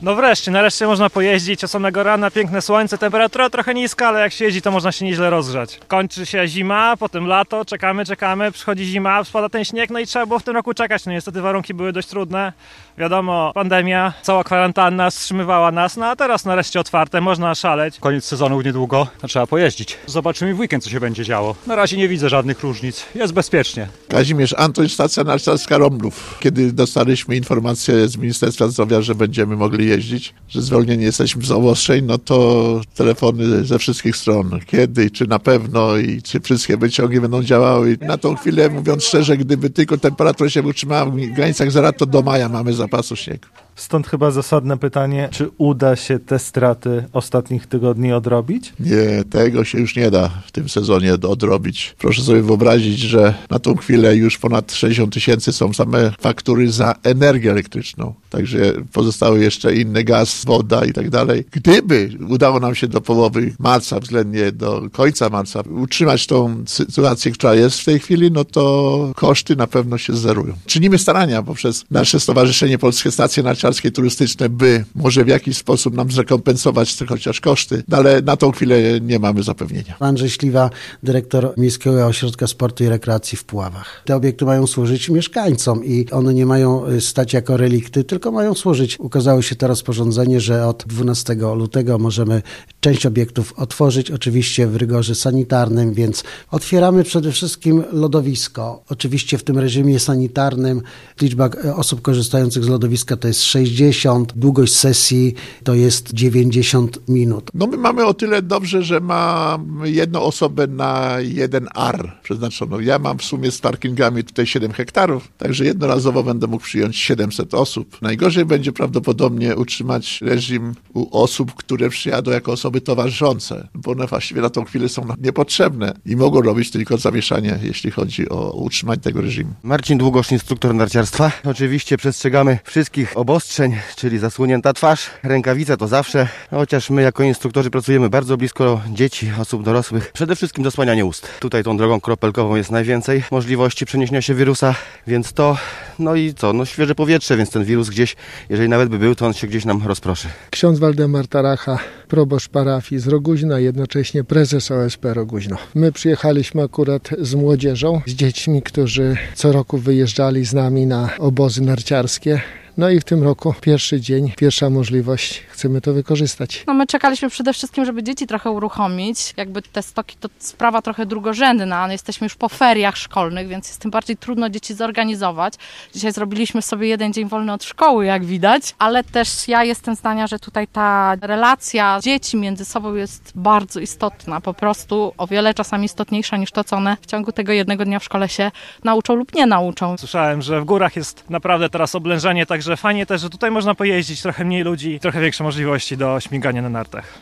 No wreszcie, nareszcie można pojeździć od samego rana, piękne słońce, temperatura trochę niska, ale jak się jeździ, to można się nieźle rozgrzać. Kończy się zima, potem lato, czekamy, przychodzi zima, spada ten śnieg, no i trzeba było w tym roku czekać. No niestety warunki były dość trudne. Wiadomo, pandemia, cała kwarantanna wstrzymywała nas, no a teraz nareszcie otwarte, można szaleć. Koniec sezonu niedługo, no trzeba pojeździć. Zobaczymy w weekend, co się będzie działo. Na razie nie widzę żadnych różnic, jest bezpiecznie. Kazimierz Antoń, stacja narciarska Romlów. Kiedy dostaliśmy informację z Ministerstwa Zdrowia, że będziemy mogli jeździć, że zwolnieni jesteśmy z obostrzeń, no to telefony ze wszystkich stron. Kiedy, czy na pewno i czy wszystkie wyciągi będą działały. Na tą chwilę, mówiąc szczerze, gdyby tylko temperatura się utrzymała w granicach zera, to do maja mamy zapasu śniegu. Stąd chyba zasadne pytanie, czy uda się te straty ostatnich tygodni odrobić? Nie, tego się już nie da w tym sezonie odrobić. Proszę sobie wyobrazić, że na tą chwilę już ponad 60 000 są same faktury za energię elektryczną. Także pozostały jeszcze inny gaz, woda i tak dalej. Gdyby udało nam się do połowy marca, względnie do końca marca, utrzymać tą sytuację, która jest w tej chwili, no to koszty na pewno się zerują. Czynimy starania poprzez nasze Stowarzyszenie Polskie Stacje Narciarskie Turystyczne, by może w jakiś sposób nam zrekompensować te chociaż koszty, no ale na tą chwilę nie mamy zapewnienia. Andrzej Śliwa, dyrektor Miejskiego Ośrodka Sportu i Rekreacji w Puławach. Te obiekty mają służyć mieszkańcom i one nie mają stać jako relikty, tylko mają służyć. Ukazało się to rozporządzenie, że od 12 lutego możemy część obiektów otworzyć, oczywiście w rygorze sanitarnym, więc otwieramy przede wszystkim lodowisko. Oczywiście w tym reżimie sanitarnym liczba osób korzystających z lodowiska to jest 60, długość sesji to jest 90 minut. No my mamy o tyle dobrze, że mam jedną osobę na jeden ar przeznaczoną. Ja mam w sumie z parkingami tutaj 7 hektarów, także jednorazowo będę mógł przyjąć 700 osób. Najgorzej będzie prawdopodobnie utrzymać reżim u osób, które przyjadą jako osoby towarzyszące, bo one właściwie na tą chwilę są niepotrzebne i mogą robić tylko zamieszanie, jeśli chodzi o utrzymanie tego reżimu. Marcin Długosz, instruktor narciarstwa. Oczywiście przestrzegamy wszystkich obostrzeń, czyli zasłonięta twarz, rękawice to zawsze, chociaż my jako instruktorzy pracujemy bardzo blisko dzieci, osób dorosłych. Przede wszystkim zasłanianie ust. Tutaj tą drogą kropelkową jest najwięcej możliwości przeniesienia się wirusa, więc to, no i co, no świeże powietrze, więc ten wirus gdzieś, jeżeli nawet by był, to on się gdzieś nam rozproszy. Ksiądz Waldemar Taracha, proboszcz parafii z Roguźna, jednocześnie prezes OSP Roguźno. My przyjechaliśmy akurat z młodzieżą, z dziećmi, którzy co roku wyjeżdżali z nami na obozy narciarskie. No i w tym roku pierwszy dzień, pierwsza możliwość, chcemy to wykorzystać. No my czekaliśmy przede wszystkim, żeby dzieci trochę uruchomić. Jakby te stoki to sprawa trochę drugorzędna, no jesteśmy już po feriach szkolnych, więc jest tym bardziej trudno dzieci zorganizować. Dzisiaj zrobiliśmy sobie jeden dzień wolny od szkoły, jak widać, ale też ja jestem zdania, że tutaj ta relacja dzieci między sobą jest bardzo istotna, po prostu o wiele czasami istotniejsza niż to, co one w ciągu tego jednego dnia w szkole się nauczą lub nie nauczą. Słyszałem, że w górach jest naprawdę teraz oblężenie, także fajnie też, że tutaj można pojeździć, trochę mniej ludzi, trochę większe możliwości do śmigania na nartach.